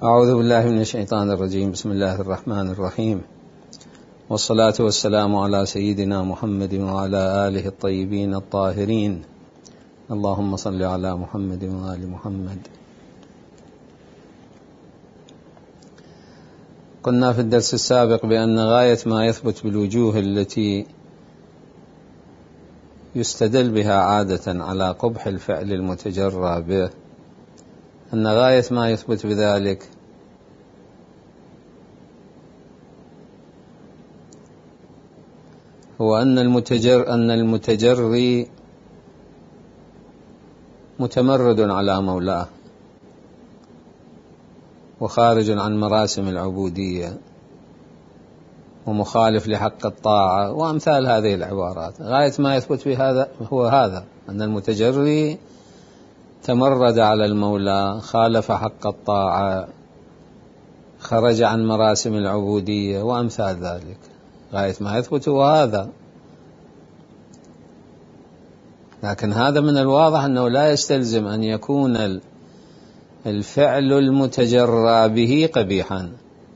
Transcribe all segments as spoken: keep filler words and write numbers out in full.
أعوذ بالله من الشيطان الرجيم. بسم الله الرحمن الرحيم، والصلاة والسلام على سيدنا محمد وعلى آله الطيبين الطاهرين. اللهم صل على محمد وآل محمد. قلنا في الدرس السابق بأن غاية ما يثبت بالوجوه التي يستدل بها عادة على قبح الفعل المتجرى به، أن غاية ما يثبت بذلك هو أن المتجر أن المتجري متمرد على مولاه وخارج عن مراسم العبودية ومخالف لحق الطاعة وأمثال هذه العبارات. غاية ما يثبت بهذا هو هذا، أن المتجري تمرد على المولى، خالف حق الطاعة، خرج عن مراسم العبودية وأمثال ذلك. غاية ما يثبت هو هذا، لكن هذا من الواضح أنه لا يستلزم أن يكون الفعل المتجرى به قبيحا.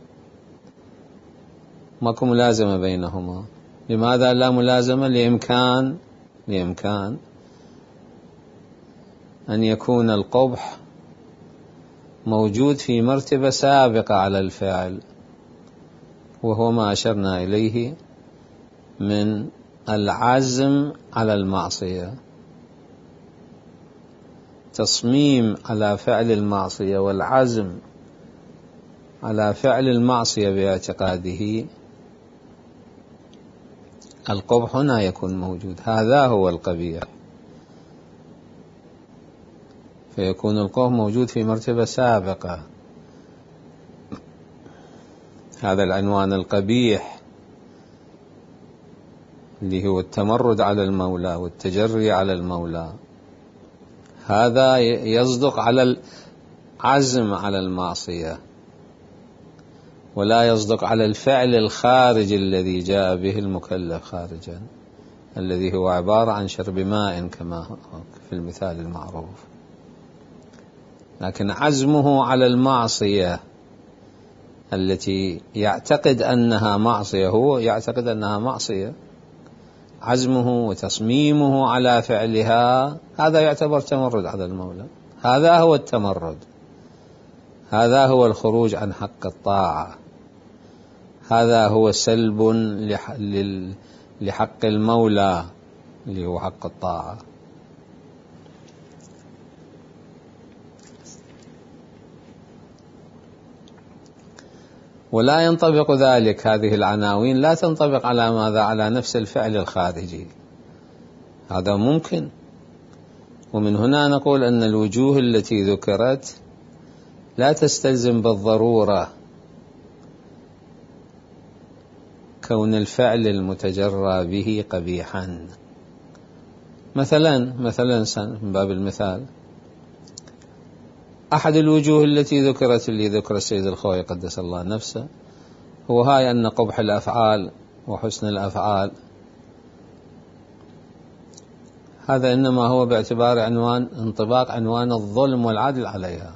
ماكو ملازمة بينهما. لماذا لا ملازمة؟ لإمكان لإمكان أن يكون القبح موجود في مرتبة سابقة على الفعل، وهو ما أشرنا إليه من العزم على المعصية، تصميم على فعل المعصية والعزم على فعل المعصية باعتقاده. القبح هنا يكون موجود، هذا هو القبيح، فيكون القبح موجود في مرتبة سابقة. هذا العنوان القبيح اللي هو التمرد على المولى والتجري على المولى، هذا يصدق على العزم على المعصية، ولا يصدق على الفعل الخارج الذي جاء به المكلف خارجا، الذي هو عبارة عن شرب ماء كما في المثال المعروف. لكن عزمه على المعصية التي يعتقد أنها معصية، هو يعتقد أنها معصية، عزمه وتصميمه على فعلها، هذا يعتبر تمرد على المولى. هذا هو التمرد، هذا هو الخروج عن حق الطاعة، هذا هو سلب لحق المولى اللي هو حق الطاعة. ولا ينطبق ذلك، هذه العناوين لا تنطبق على ماذا؟ على نفس الفعل الخارجي. هذا ممكن، ومن هنا نقول أن الوجوه التي ذكرت لا تستلزم بالضرورة كون الفعل المتجرى به قبيحا. مثلا مثلا من باب المثال، أحد الوجوه التي ذكرت اللي ذكر السيد الخوئي قدس الله نفسه هو هاي أن قبح الأفعال وحسن الأفعال هذا إنما هو باعتبار عنوان انطباق عنوان الظلم والعدل عليها.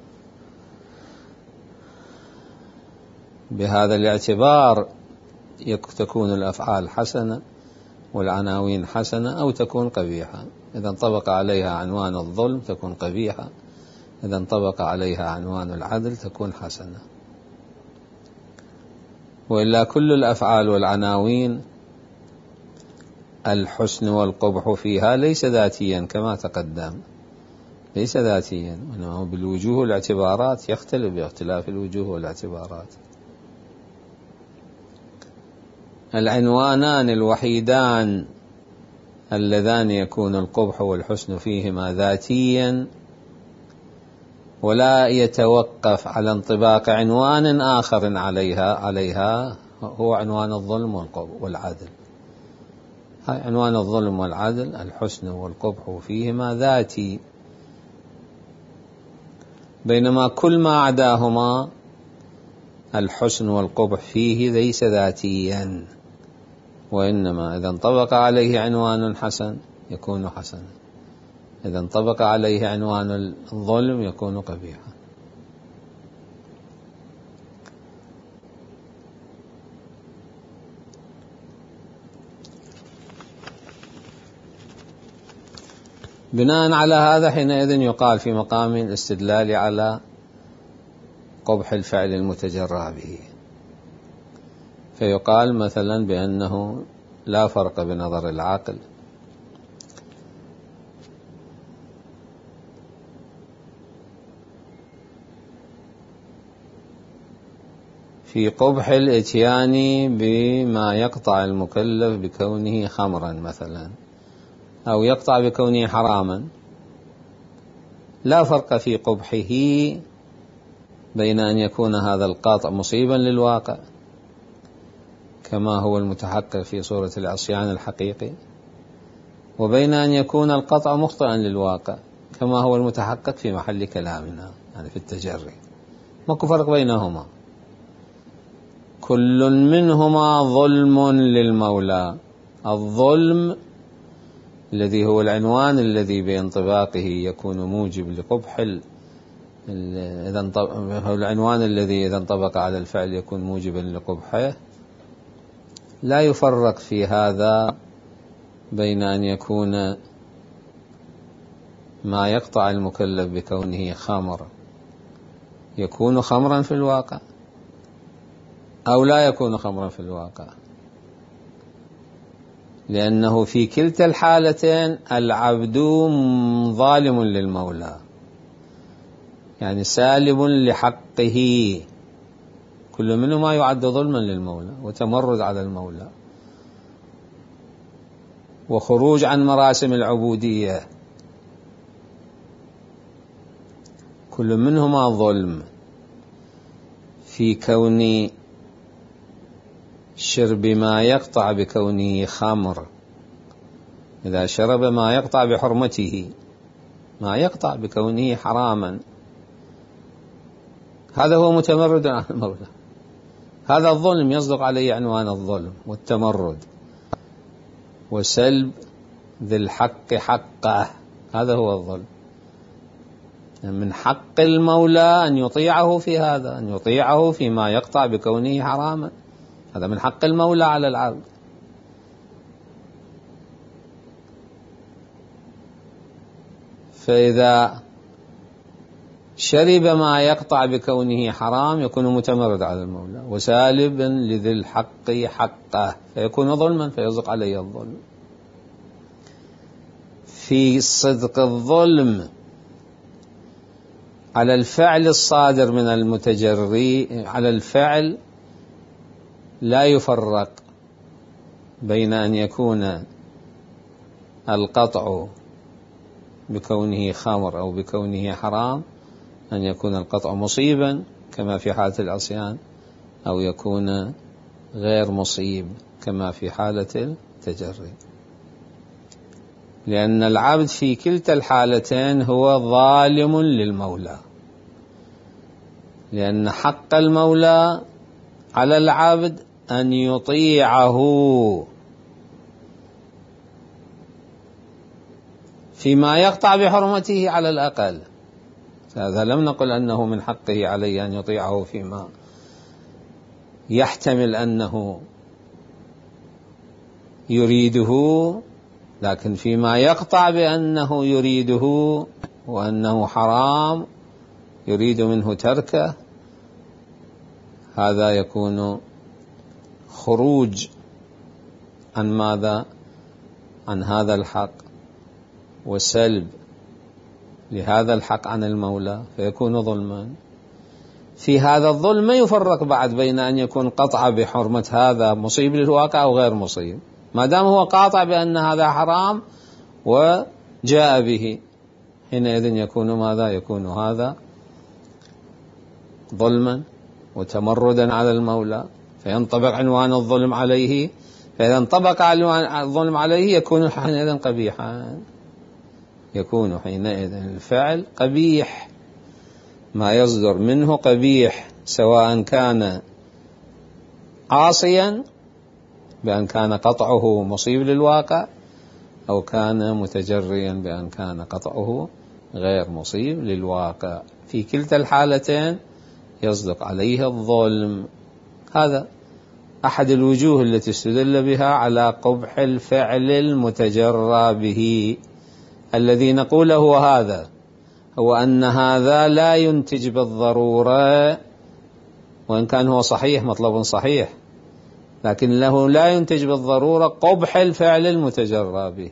بهذا الاعتبار تكون الأفعال حسنة والعناوين حسنة أو تكون قبيحة. إذا انطبق عليها عنوان الظلم تكون قبيحة، إذا انطبق عليها عنوان العدل تكون حسنة. وإلا كل الأفعال والعناوين الحسن والقبح فيها ليس ذاتيا كما تقدم، ليس ذاتيا، وإنما بالوجوه والاعتبارات يختلف باختلاف الوجوه والاعتبارات. العنوانان الوحيدان اللذان يكون القبح والحسن فيهما ذاتيا ولا يتوقف على انطباق عنوان آخر عليها عليها هو عنوان الظلم والعدل. هاي عنوان الظلم والعدل، الحسن والقبح فيهما ذاتي، بينما كل ما عداهما الحسن والقبح فيه ليس ذاتيا، وإنما إذا انطبق عليه عنوان حسن يكون حسنا، إذا انطبق عليه عنوان الظلم يكون قبيحا. بناء على هذا حينئذ يقال في مقام الاستدلال على قبح الفعل المتجرى به، فيقال مثلا بأنه لا فرق بنظر العاقل في قبح الإتيان بما يقطع المكلف بكونه خمرا مثلا، أو يقطع بكونه حراما، لا فرق في قبحه بين أن يكون هذا القاطع مصيبا للواقع كما هو المتحقق في صورة العصيان الحقيقي، وبين أن يكون القطع مخطئا للواقع كما هو المتحقق في محل كلامنا يعني في التجري. ماكو فرق بينهما، كل منهما ظلم للمولى. الظلم الذي هو العنوان الذي بانطباقه يكون موجب لقبح ال... إذا هو العنوان الذي إذا انطبق على الفعل يكون موجبا لقبحه، لا يفرق في هذا بين أن يكون ما يقطع المكلف بكونه خمر يكون خمرا في الواقع أو لا يكون خمرا في الواقع، لأنه في كلتا الحالتين العبد ظالم للمولى، يعني سالب لحقه، كل منهما يعد ظلما للمولى وتمرد على المولى وخروج عن مراسم العبودية، كل منهما ظلم في كون شرب ما يقطع بكونه خمر. إذا شرب ما يقطع بحرمته، ما يقطع بكونه حراما، هذا هو متمرد عن المولى، هذا الظلم يصدق عليه عنوان الظلم والتمرد وسلب ذي الحق حقه، هذا هو الظلم. من حق المولى أن يطيعه في هذا، أن يطيعه فيما يقطع بكونه حراما، هذا من حق المولى على العبد. فإذا شرب ما يقطع بكونه حرام يكون متمرد على المولى وسالبا لذي الحق حقه، فيكون ظلما فيصدق عليه الظلم. في صدق الظلم على الفعل الصادر من المتجري، على الفعل لا يفرق بين أن يكون القطع بكونه خمر أو بكونه حرام، أن يكون القطع مصيبا كما في حالة العصيان، أو يكون غير مصيب كما في حالة التجري، لأن العبد في كلتا الحالتين هو ظالم للمولى، لأن حق المولى على العبد أن يطيعه فيما يقطع بحرمته على الأقل. هذا لم نقل أنه من حقه عليه أن يطيعه فيما يحتمل أنه يريده، لكن فيما يقطع بأنه يريده وأنه حرام يريد منه تركه، هذا يكون خروج عن ماذا؟ عن هذا الحق وسلب لهذا الحق عن المولى، فيكون ظلما. في هذا الظلم ما يفرق بعد بين أن يكون قطع بحرمة هذا مصيب للواقع أو غير مصيب، ما دام هو قاطع بأن هذا حرام وجاء به، حينئذ يكون ماذا؟ يكون هذا ظلما وتمردا على المولى، فينطبق عنوان الظلم عليه، فإذا انطبق عنوان الظلم عليه يكون حينئذ قبيحا، يكون حينئذ الفعل قبيح، ما يصدر منه قبيح، سواء كان عاصيا بأن كان قطعه مصيب للواقع، أو كان متجريا بأن كان قطعه غير مصيب للواقع، في كلتا الحالتين يصدق عليه الظلم. هذا أحد الوجوه التي استدل بها على قبح الفعل المتجرى به الذي نقوله هو هذا، هو أن هذا لا ينتج بالضرورة، وإن كان هو صحيح مطلب صحيح، لكن له لا ينتج بالضرورة قبح الفعل المتجرى به،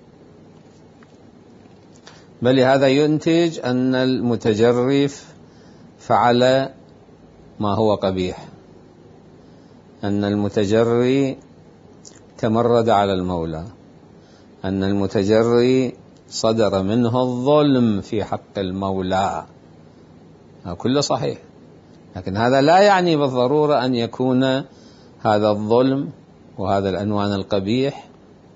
بل هذا ينتج أن المتجري فعل ما هو قبيح، أن المتجري تمرد على المولى، أن المتجري صدر منه الظلم في حق المولى، كله صحيح، لكن هذا لا يعني بالضرورة أن يكون هذا الظلم وهذا العنوان القبيح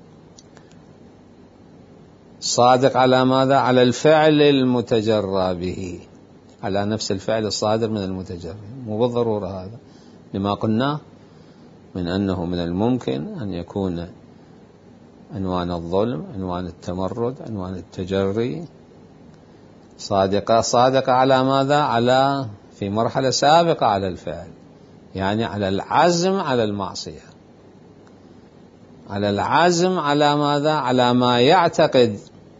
صادق على ماذا؟ على الفعل المتجرى به، على نفس الفعل الصادر من المتجري، مو بالضرورة هذا، لما قلنا من أنه من الممكن أن يكون عنوان الظلم، عنوان التمرد، عنوان التجري صادقة صادقة على ماذا؟ على في مرحلة سابقة على الفعل، يعني على العزم على المعصية، على العزم على ماذا؟ على ما يعتقد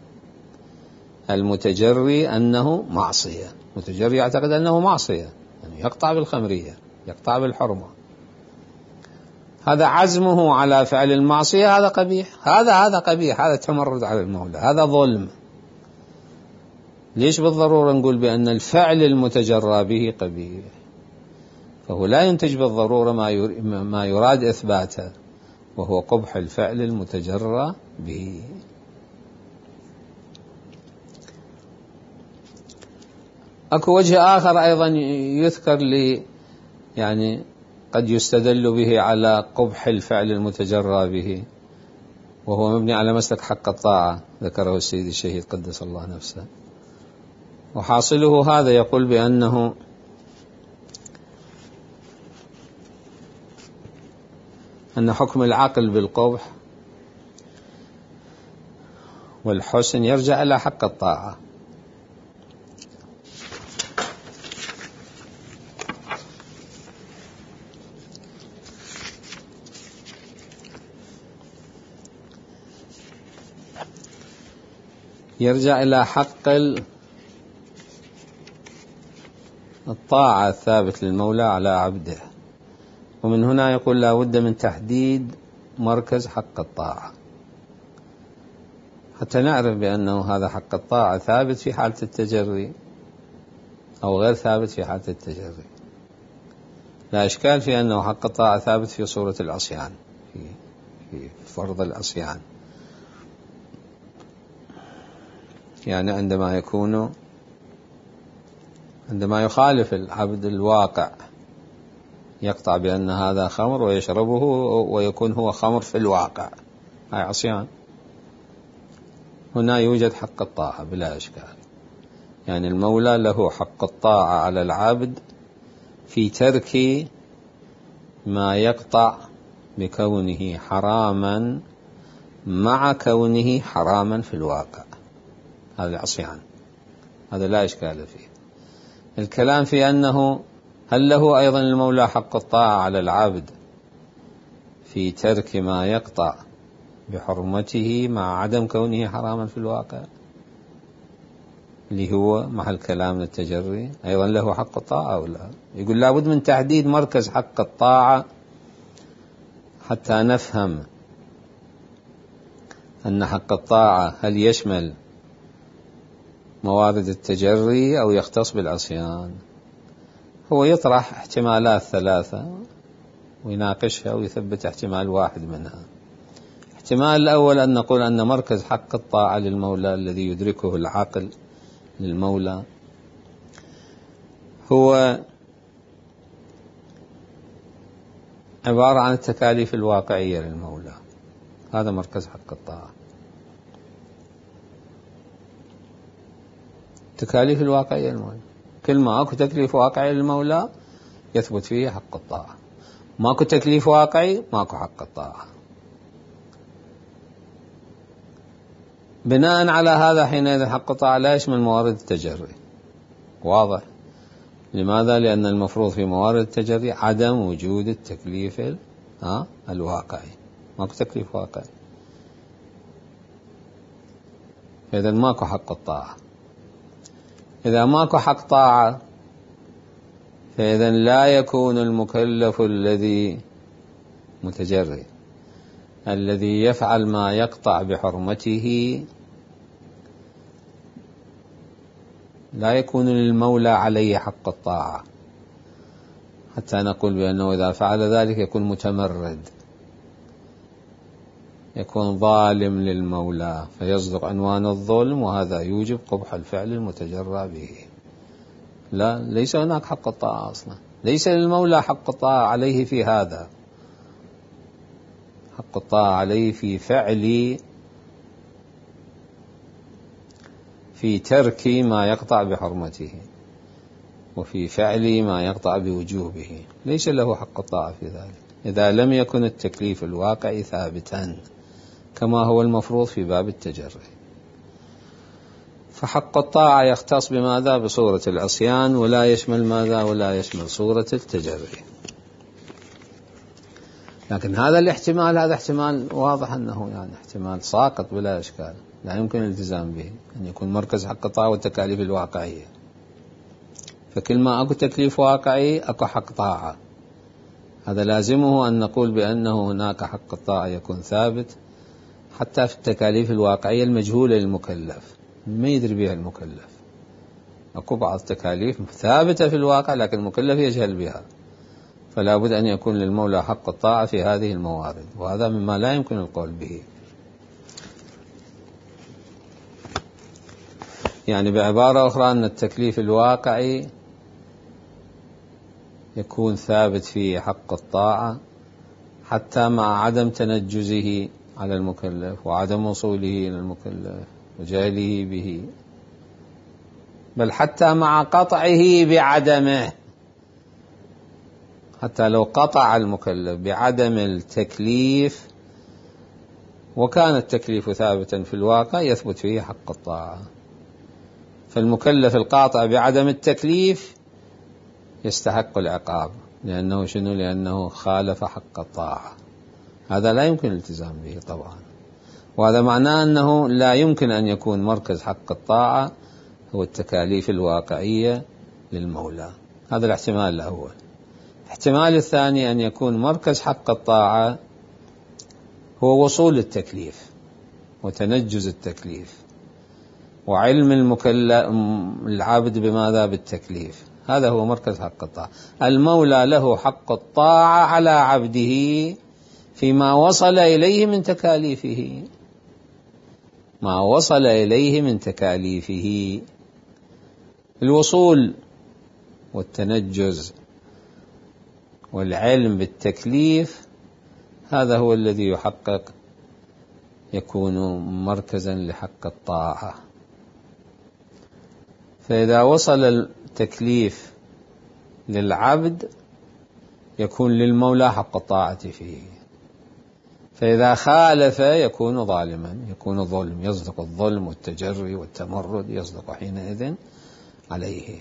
المتجري أنه معصية. المتجري يعتقد أنه معصية، يعني يقطع بالخمرية، يقطع بالحرمة، هذا عزمه على فعل المعصية، هذا قبيح، هذا هذا قبيح، هذا تمرد على المولى، هذا ظلم. ليش بالضرورة نقول بأن الفعل المتجرى به قبيح؟ فهو لا ينتج بالضرورة ما يراد إثباته، وهو قبح الفعل المتجرى به. أكو وجه آخر أيضا يذكر لي، يعني قد يستدل به على قبح الفعل المتجرى به، وهو مبني على مسلك حق الطاعة، ذكره السيد الشهيد قدس الله نفسه، وحاصله هذا، يقول بأنه أن حكم العقل بالقبح والحسن يرجع إلى حق الطاعة، يرجع إلى حق الطاعة الثابت للمولى على عبده. ومن هنا يقول لا بد من تحديد مركز حق الطاعة حتى نعرف بأنه هذا حق الطاعة ثابت في حالة التجري أو غير ثابت في حالة التجري. لا إشكال في أنه حق الطاعة ثابت في صورة العصيان، في, في فرض العصيان، يعني عندما يكون عندما يخالف العبد الواقع، يقطع بأن هذا خمر ويشربه ويكون هو خمر في الواقع، هاي عصيان. هنا يوجد حق الطاعة بلا إشكال، يعني المولى له حق الطاعة على العبد في ترك ما يقطع بكونه حراما مع كونه حراما في الواقع، هذا العصيان، هذا لا إشكال فيه. الكلام في أنه هل له أيضا المولى حق الطاعة على العبد في ترك ما يقطع بحرمته مع عدم كونه حراما في الواقع، اللي هو محل كلام التجري، أيضا له حق الطاعة أو لا؟ يقول لابد من تحديد مركز حق الطاعة حتى نفهم أن حق الطاعة هل يشمل موارد التجري أو يختص بالعصيان. هو يطرح احتمالات ثلاثة ويناقشها ويثبت احتمال واحد منها. الاحتمال الأول أن نقول أن مركز حق الطاعة للمولى الذي يدركه العقل للمولى هو عبارة عن التكاليف الواقعية للمولى، هذا مركز حق الطاعة. التكاليف الواقعية للمولى، كل ما أكو تكليف واقعي للمولى يثبت فيه حق الطاعة، ماكو تكليف واقعي ماكو حق الطاعة. بناء على هذا حينئذ حق الطاعة لا يشمل موارد التجري، واضح. لماذا؟ لأن المفروض في موارد التجري عدم وجود التكليف ها الواقعي، ماكو تكليف واقعي. إذا ماكو حق الطاعة. إذا ماكو حق طاعة فإذا لا يكون المكلف الذي متجري الذي يفعل ما يقطع بحرمته لا يكون للمولى عليه حق الطاعة، حتى نقول بأنه إذا فعل ذلك يكون متمرد، يكون ظالم للمولى فيصدق عنوان الظلم، وهذا يوجب قبح الفعل المتجرى به. لا، ليس هناك حق الطاعة أصلا، ليس للمولى حق الطاعة عليه في هذا. حق الطاعة عليه في فعل في ترك ما يقطع بحرمته وفي فعل ما يقطع بوجوبه، ليس له حق الطاعة في ذلك إذا لم يكن التكليف الواقعي ثابتا كما هو المفروض في باب التجري. فحق الطاعة يختص بماذا؟ بصورة العصيان، ولا يشمل ماذا؟ ولا يشمل صورة التجري. لكن هذا الاحتمال هذا احتمال واضح أنه يعني احتمال ساقط بلا إشكال، لا يمكن الالتزام به، أن يكون مركز حق الطاعة والتكاليف الواقعية. فكل ما أكو تكليف واقعي أكو حق طاعة، هذا لازمه أن نقول بأنه هناك حق الطاعة يكون ثابت حتى في التكاليف الواقعية المجهولة للمكلف، ما يدري بها المكلف. أكو بعض التكاليف ثابتة في الواقع لكن المكلف يجهل بها، فلا بد أن يكون للمولى حق الطاعة في هذه الموارد، وهذا مما لا يمكن القول به. يعني بعبارة أخرى أن التكليف الواقعي يكون ثابت فيه حق الطاعة حتى مع عدم تنجزه على المكلف وعدم وصوله إلى المكلف وجهله به، بل حتى مع قطعه بعدمه، حتى لو قطع المكلف بعدم التكليف وكان التكليف ثابتا في الواقع يثبت فيه حق الطاعة. فالمكلف القاطع بعدم التكليف يستحق العقاب، لأنه شنو؟ لأنه خالف حق الطاعة، هذا لا يمكن الالتزام به طبعا. وهذا معناه أنه لا يمكن أن يكون مركز حق الطاعة هو التكاليف الواقعية للمولى. هذا الاحتمال الأول. الاحتمال الثاني أن يكون مركز حق الطاعة هو وصول التكليف وتنجز التكليف وعلم المكلف العبد بماذا؟ بالتكليف. هذا هو مركز حق الطاعة. المولى له حق الطاعة على عبده فيما وصل إليه من تكاليفه، ما وصل إليه من تكاليفه. الوصول والتنجز والعلم بالتكليف هذا هو الذي يحقق يكون مركزا لحق الطاعة. فإذا وصل التكليف للعبد يكون للمولى حق الطاعة فيه، فإذا خالف يكون ظالما، يكون ظلم، يصدق الظلم والتجري والتمرد، يصدق حينئذ عليه.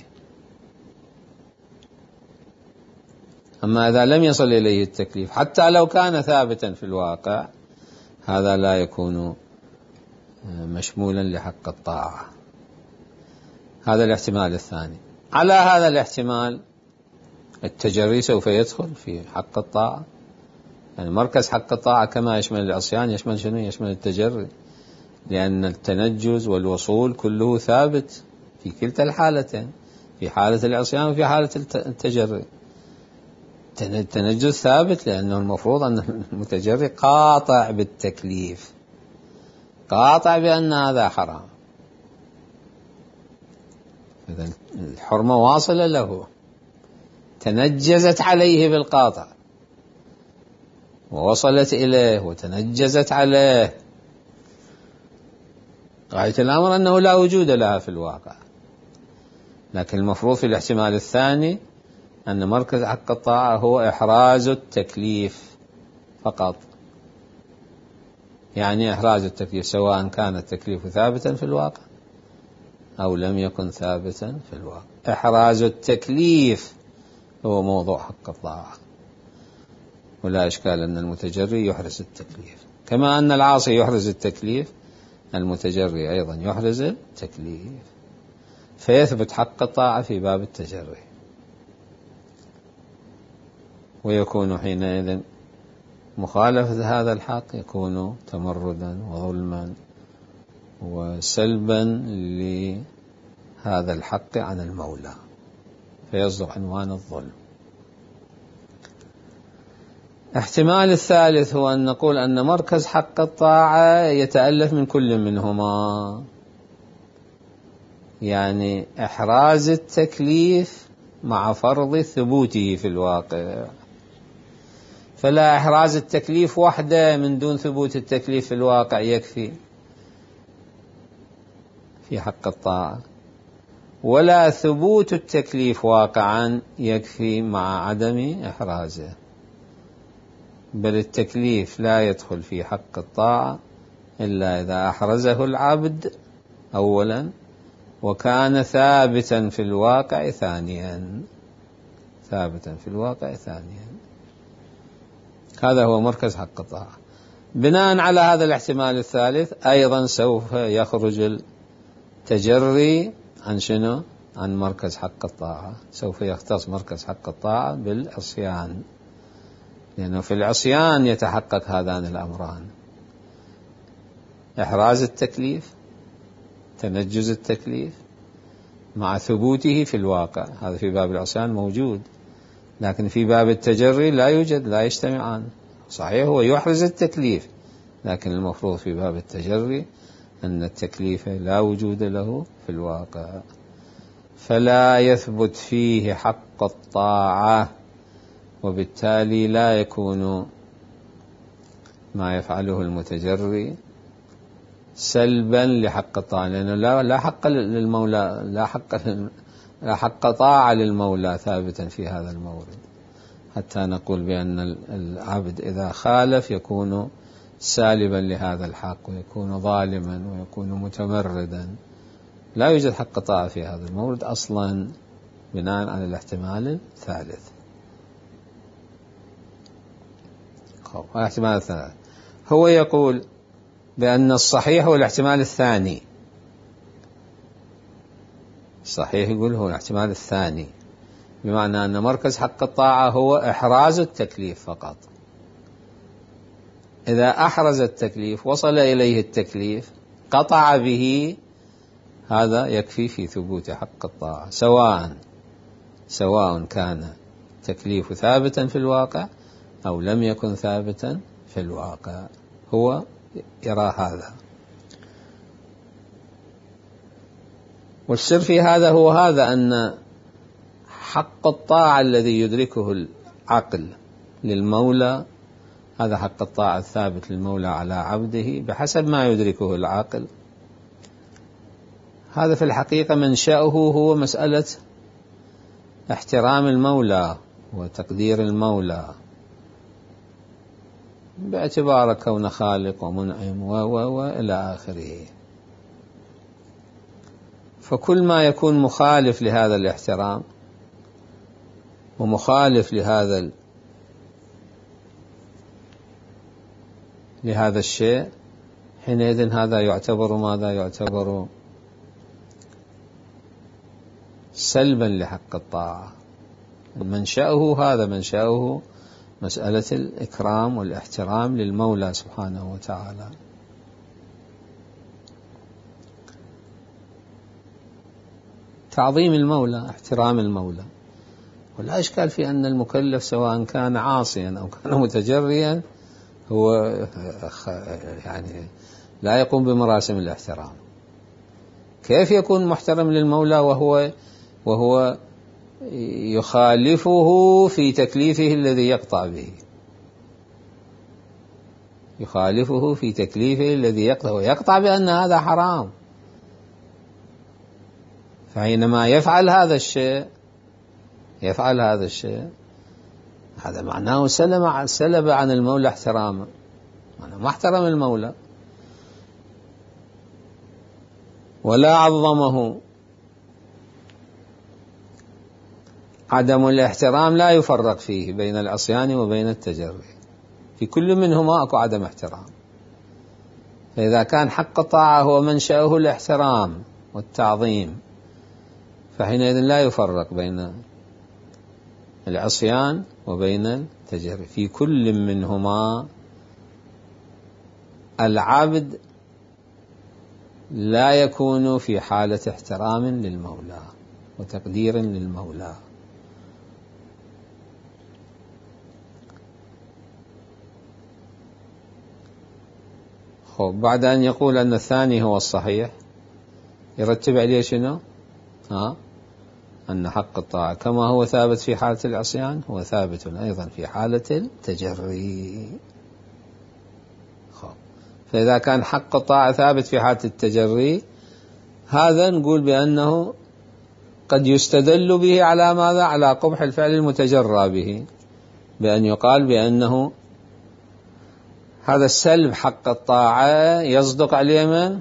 أما إذا لم يصل إليه التكليف حتى لو كان ثابتا في الواقع هذا لا يكون مشمولا لحق الطاعة. هذا الاحتمال الثاني. على هذا الاحتمال التجري سوف يدخل في حق الطاعة، يعني مركز حق الطاعة كما يشمل العصيان يشمل شنو؟ يشمل التجري، لأن التنجز والوصول كله ثابت في كلتا الحالتين، في حالة العصيان وفي حالة التجري. التنجز ثابت لأنه المفروض أن المتجري قاطع بالتكليف، قاطع بأن هذا حرام، إذا الحرمة واصلة له، تنجزت عليه بالقاطع ووصلت إليه وتنجزت عليه. غاية الأمر أنه لا وجود لها في الواقع، لكن المفروض في الاحتمال الثاني أن مركز حق الطاعة هو إحراز التكليف فقط، يعني إحراز التكليف سواء كان التكليف ثابتا في الواقع أو لم يكن ثابتا في الواقع. إحراز التكليف هو موضوع حق الطاعة، ولا إشكال أن المتجري يحرز التكليف كما أن العاصي يحرز التكليف، المتجري أيضا يحرز التكليف، فيثبت حق الطاعة في باب التجري، ويكون حينئذ مخالفة هذا الحق يكون تمردا وظلما وسلبا لهذا الحق عن المولى، فيصدق عنوان الظلم. احتمال الثالث هو أن نقول أن مركز حق الطاعة يتألف من كل منهما، يعني إحراز التكليف مع فرض ثبوته في الواقع، فلا إحراز التكليف وحده من دون ثبوت التكليف في الواقع يكفي في حق الطاعة، ولا ثبوت التكليف واقعا يكفي مع عدم إحرازه، بل التكليف لا يدخل في حق الطاعة إلا إذا أحرزه العبد أولا وكان ثابتا في الواقع ثانيا، ثابتا في الواقع ثانيا. هذا هو مركز حق الطاعة. بناء على هذا الاحتمال الثالث أيضا سوف يخرج التجري عن شنو؟ عن مركز حق الطاعة، سوف يختص مركز حق الطاعة بالعصيان، لأنه في العصيان يتحقق هذان الأمران: إحراز التكليف، تنجز التكليف، مع ثبوته في الواقع. هذا في باب العصيان موجود، لكن في باب التجري لا يوجد، لا يجتمعان. صحيح هو يحرز التكليف، لكن المفروض في باب التجري أن التكليف لا وجود له في الواقع، فلا يثبت فيه حق الطاعة، وبالتالي لا يكون ما يفعله المتجري سلبا لحق الطاعة، لأنه لا لا حق للمولى، لا حق لا حق طاعة للمولى ثابتا في هذا المورد، حتى نقول بأن العبد إذا خالف يكون سالبا لهذا الحق ويكون ظالما ويكون متمردا. لا يوجد حق طاعة في هذا المورد أصلا بناء على الاحتمال الثالث. الاحتمال الثالث هو يقول بأن الصحيح هو الاحتمال الثاني. الصحيح يقول هو الاحتمال الثاني، بمعنى أن مركز حق الطاعة هو إحراز التكليف فقط. إذا أحرز التكليف وصل إليه التكليف قطع به، هذا يكفي في ثبوت حق الطاعة، سواء سواء كان التكليف ثابتا في الواقع أو لم يكن ثابتا في الواقع، هو يرى هذا. والسر في هذا هو هذا، أن حق الطاعة الذي يدركه العقل للمولى هذا حق الطاعة الثابت للمولى على عبده بحسب ما يدركه العقل. هذا في الحقيقة منشأه هو مسألة احترام المولى وتقدير المولى باعتبار كونه خالق ومنعم وإلى آخره. فكل ما يكون مخالف لهذا الاحترام ومخالف لهذا لهذا الشيء، حينئذ هذا يعتبر ماذا؟ يعتبر سلبا لحق الطاعة. منشأه هذا منشأه مسألة الإكرام والاحترام للمولى سبحانه وتعالى. تعظيم المولى، احترام المولى. ولا إشكال في أن المكلف سواء كان عاصيا أو كان متجريا هو يعني لا يقوم بمراسم الاحترام. كيف يكون محترم للمولى وهو وهو يخالفه في تكليفه الذي يقطع به؟ يخالفه في تكليفه الذي يقطع ويقطع بأن هذا حرام. فحينما يفعل هذا الشيء يفعل هذا الشيء هذا معناه سلب سلب عن المولى احترامه، أنا ما احترم المولى ولا عظمه. عدم الاحترام لا يفرق فيه بين العصيان وبين التجري، في كل منهما اكو عدم احترام. فإذا كان حق الطاعة هو منشأه الاحترام والتعظيم، فحينئذ لا يفرق بين العصيان وبين التجري، في كل منهما العبد لا يكون في حالة احترام للمولى وتقدير للمولى. خب بعد أن يقول أن الثاني هو الصحيح يرتب عليه شنو؟ ها؟ أن حق الطاعة كما هو ثابت في حالة العصيان هو ثابت أيضا في حالة التجري. خب فإذا كان حق الطاعة ثابت في حالة التجري، هذا نقول بأنه قد يستدل به على ماذا؟ على قبح الفعل المتجرى به، بأن يقال بأنه هذا السلب حق الطاعة يصدق عليه من؟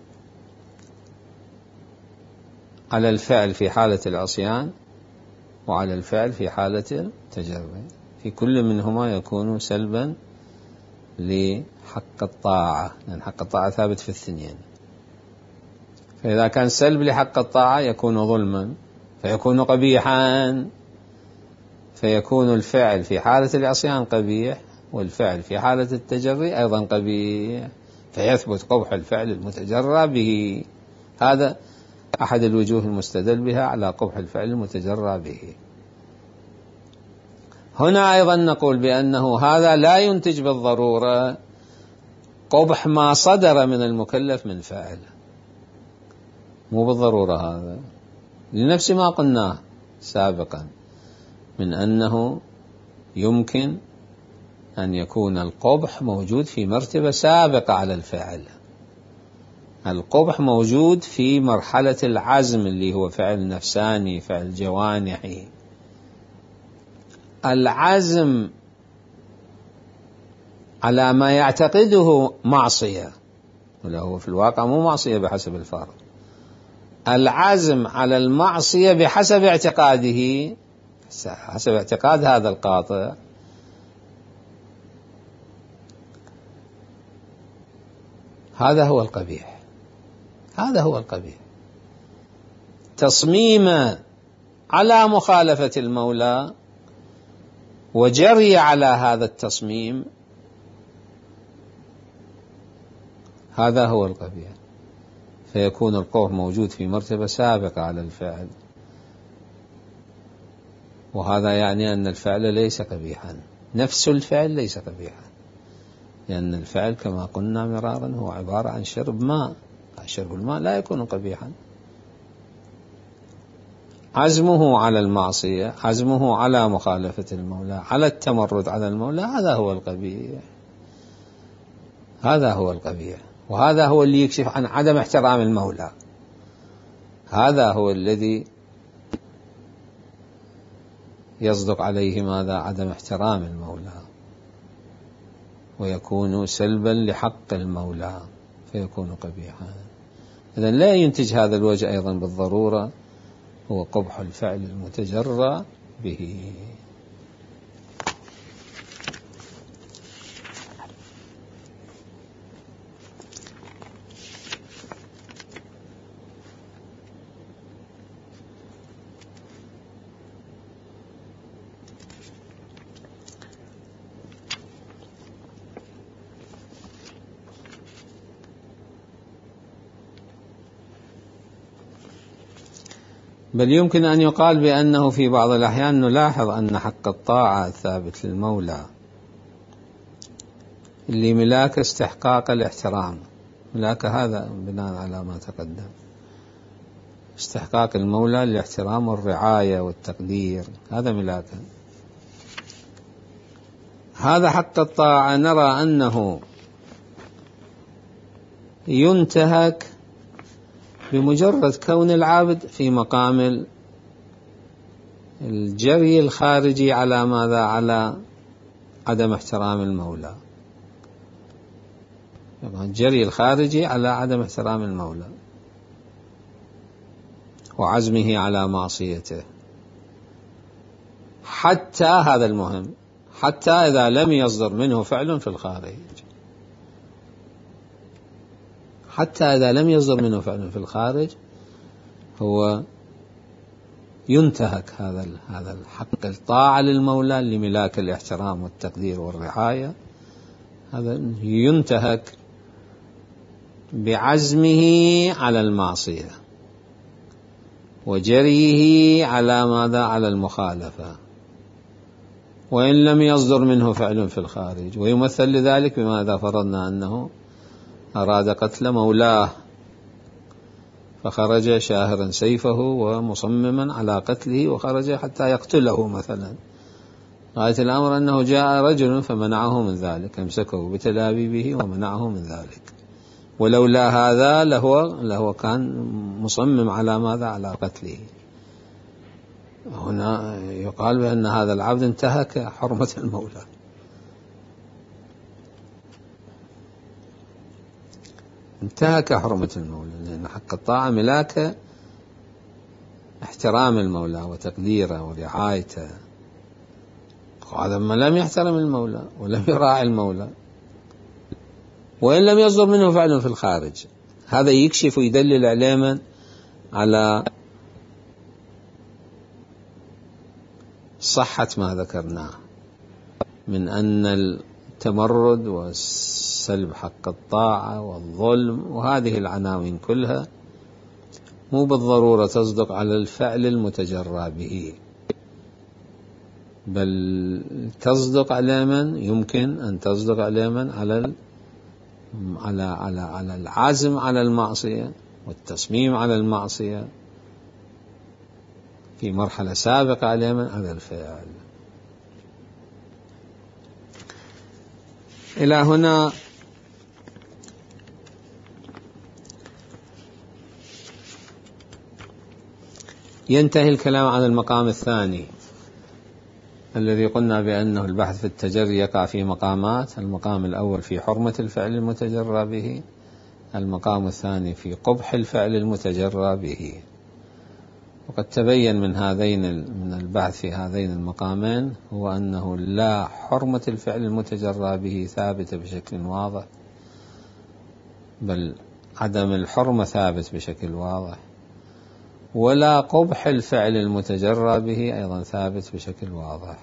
على الفعل في حالة العصيان وعلى الفعل في حالة التجري، في كل منهما يكون سلبا لحق الطاعة، لأن حق الطاعة ثابت في الاثنين. فإذا كان سلب لحق الطاعة يكون ظلما فيكون قبيحا، فيكون الفعل في حالة العصيان قبيح والفعل في حالة التجري أيضا قبيح، فيثبت قبح الفعل المتجرى به. هذا أحد الوجوه المستدل بها على قبح الفعل المتجرى به. هنا أيضا نقول بأنه هذا لا ينتج بالضرورة قبح ما صدر من المكلف من فعل، مو بالضرورة هذا، لنفس ما قلناه سابقا من أنه يمكن أن يكون القبح موجود في مرتبة سابقة على الفعل. القبح موجود في مرحلة العزم اللي هو فعل نفساني، فعل جوانحي. العزم على ما يعتقده معصية، ولا هو في الواقع مو معصية بحسب الفرض، العزم على المعصية بحسب اعتقاده، حسب اعتقاد هذا القاطع، هذا هو القبيح. هذا هو القبيح. تصميم على مخالفة المولى وجري على هذا التصميم، هذا هو القبيح، فيكون القبح موجود في مرتبة سابقة على الفعل، وهذا يعني أن الفعل ليس قبيحا، نفس الفعل ليس قبيحا، لأن الفعل كما قلنا مرارا هو عبارة عن شرب ماء، شرب الماء لا يكون قبيحا. عزمه على المعصية، عزمه على مخالفة المولى، على التمرد على المولى، هذا هو القبيح. هذا هو القبيح، وهذا هو اللي يكشف عن عدم احترام المولى. هذا هو الذي يصدق عليه ماذا؟ عدم احترام المولى، ويكون سلبا لحق المولى فيكون قبيحا. إذن لا ينتج هذا الوجه أيضا بالضرورة هو قبح الفعل المتجرى به. بل يمكن أن يقال بأنه في بعض الأحيان نلاحظ أن حق الطاعة الثابت للمولى اللي ملاك استحقاق الاحترام، ملاك هذا بناء على ما تقدم، استحقاق المولى للاحترام والرعاية والتقدير، هذا ملاكا. هذا حق الطاعة نرى أنه ينتهك بمجرد كون العبد في مقام الجري الخارجي على ماذا؟ على عدم احترام المولى، الجري الخارجي على عدم احترام المولى وعزمه على معصيته، حتى هذا المهم، حتى إذا لم يصدر منه فعل في الخارج. حتى إذا لم يصدر منه فعل في الخارج هو ينتهك هذا هذا الحق الطاعة للمولى لملاك الاحترام والتقدير والرعاية، هذا ينتهك بعزمه على المعصية وجريه على ماذا؟ على المخالفة، وإن لم يصدر منه فعل في الخارج. ويمثل لذلك بماذا؟ فرضنا أنه أراد قتل مولاه فخرج شاهرا سيفه ومصمما على قتله وخرج حتى يقتله مثلا، غاية الأمر أنه جاء رجل فمنعه من ذلك، أمسكه بتلابيبه ومنعه من ذلك، ولولا هذا لهو, لهو كان مصمم على ماذا؟ على قتله. هنا يقال بأن هذا العبد انتهك حرمة المولى. انتهك حرمة المولى، لأن حق الطاعة ملاك احترام المولى وتقديره ورعايته. هذا ما لم يحترم المولى ولم يراعي المولى وإن لم يصدر منه فعل في الخارج، هذا يكشف ويدلل علما على صحة ما ذكرناه من أن التمرد وسلب حق الطاعة والظلم وهذه العناوين كلها مو بالضرورة تصدق على الفعل المتجرى به، بل تصدق على من يمكن أن تصدق على من على على على على العزم على المعصية والتصميم على المعصية في مرحلة سابقة على من على الفعل. إلى هنا ينتهي الكلام عن المقام الثاني الذي قلنا بأنه البحث في التجري يقع في مقامات. المقام الأول في حرمة الفعل المتجرى به، المقام الثاني في قبح الفعل المتجرى به. وقد تبين من هذين من البحث في هذين المقامين هو أنه لا حرمة الفعل المتجرى به ثابتة بشكل واضح، بل عدم الحرمة ثابت بشكل واضح، ولا قبح الفعل المتجرى به أيضا ثابت بشكل واضح.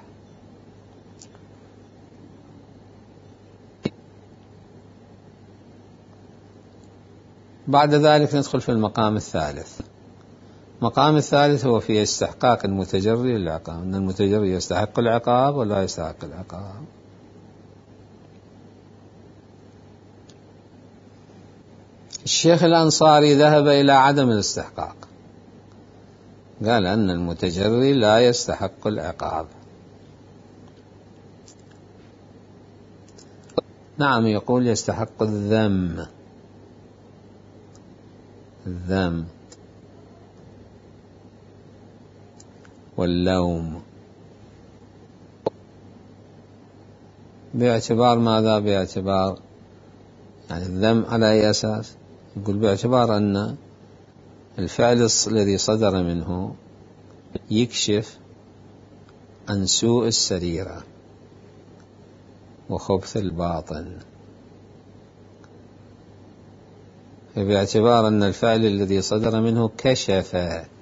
بعد ذلك ندخل في المقام الثالث. المقام الثالث هو في استحقاق المتجري للعقاب، أن المتجري يستحق العقاب ولا يستحق العقاب. الشيخ الأنصاري ذهب إلى عدم الاستحقاق، قال أن المتجري لا يستحق العقاب. نعم، يقول يستحق الذم الذم واللوم باعتبار ماذا؟ باعتبار يعني الذم على أي أساس؟ يقول باعتبار أن الفعل الذي صدر منه يكشف عن سوء السريرة وخبث الباطن، باعتبار أن الفعل الذي صدر منه كشف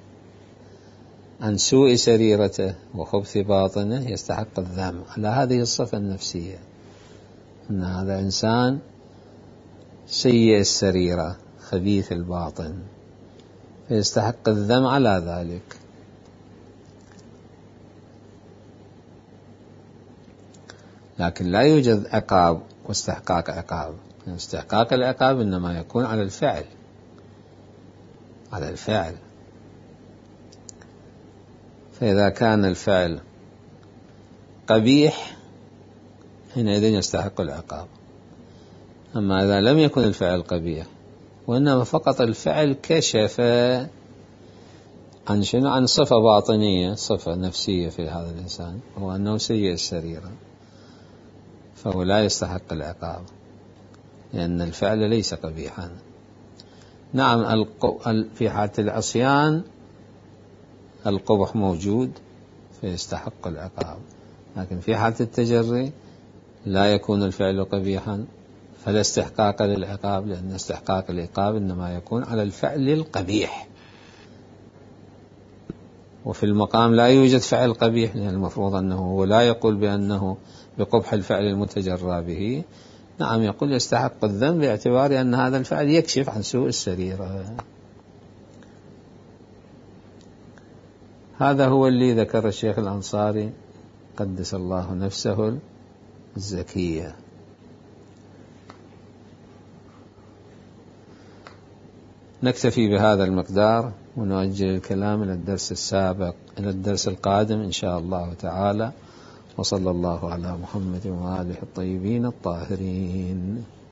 عن سوء سريرته وخبث باطنه يستحق الذم على هذه الصفة النفسية، أن هذا إنسان سيء السريرة خبيث الباطن فيستحق الذم على ذلك. لكن لا يوجد عقاب واستحقاق عقاب، يعني استحقاق العقاب إنما يكون على الفعل على الفعل فإذا كان الفعل قبيح حينئذ يستحق العقاب. أما إذا لم يكن الفعل قبيح وإنما فقط الفعل كشف عن شنو؟ عن صفة باطنية، صفة نفسية في هذا الإنسان، هو أنه سيء السريرة، فهو لا يستحق العقاب لأن الفعل ليس قبيحا. نعم، في حالة العصيان القبح موجود فيستحق العقاب، لكن في حالة التجري لا يكون الفعل قبيحا فلا استحقاق للعقاب، لأن استحقاق العقاب إنما يكون على الفعل القبيح، وفي المقام لا يوجد فعل قبيح، لأن المفروض أنه هو لا يقول بأنه بقبح الفعل المتجرى به، نعم يقول يستحق الذنب باعتبار أن هذا الفعل يكشف عن سوء السريرة. هذا هو اللي ذكر الشيخ الأنصاري قدس الله نفسه الزكية. نكتفي بهذا المقدار ونؤجل الكلام إلى الدرس السابق إلى الدرس القادم إن شاء الله تعالى، وصلى الله على محمد وآله الطيبين الطاهرين.